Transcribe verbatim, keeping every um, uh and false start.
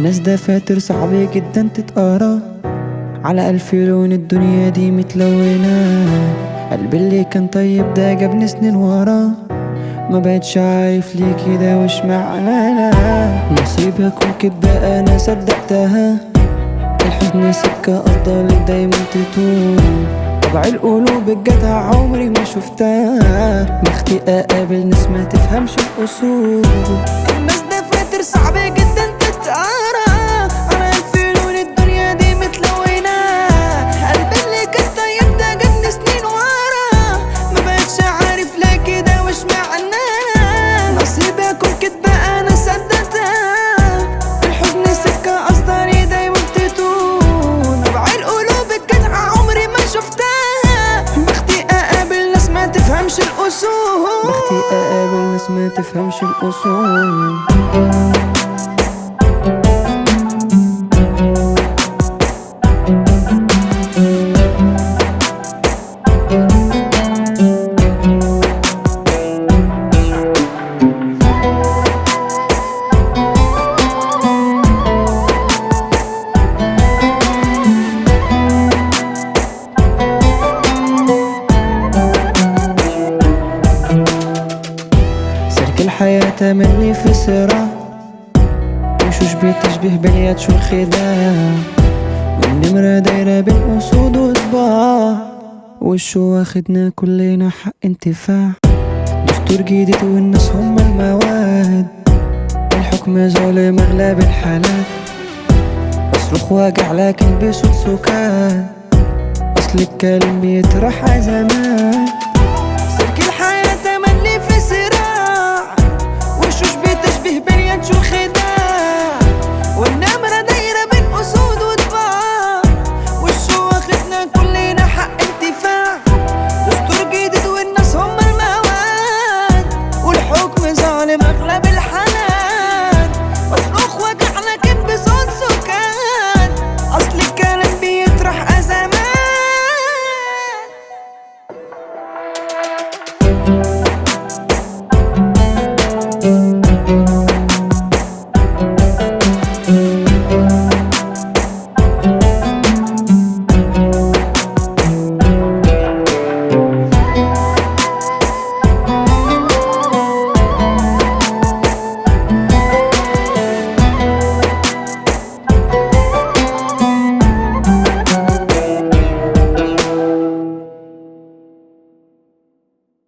الناس دفاتر صعبة جدا تتقرا، على ألف لون الدنيا دي متلونة. قلبي اللي كان طيب ده جابني سنين ورا، ما بقتش عارف ليه كده وش معنانا. نصيب اكون كدبة انا صدقتها، الحزن سكة افضل دايما تطول. طبع القلوب الجدع عمري ما شفتها، بختي اقابل ناس ما تفهمش الاصول. الناس دفاتر صعبة جدا تتقرا، على ألف لون الدنيا دي متلونة. قلبي اللي كان طيب ده جابني سنين ورا، ما بقتش عارف ليه كده وش معناه. نصيبي اكون كدبة انا صدقتها، الحزن سكة قصدري دايما بتطول. طبع القلوب الجدعة عمري ما شفتها، بختي اقابل ناس ما تفهمش الاصول. بختي اقابل ناس ما تفهمش الاصول. الحياة تملي في صراع، وشوش بتشبه بالياتش والخداع، والنمرة دايرة بين أسود وطباع، وشو واخدنا كلنا حق انتفاع. دستور جديد والناس هم المواد، الحكم ظالم أغلب الحالات. بصرخ واجع لكن بصوت سكات، أصل الكلام بيطرح أزمات. سلك الحياة تملي في صراع، وشوش بتشبه بالياتش والخداع،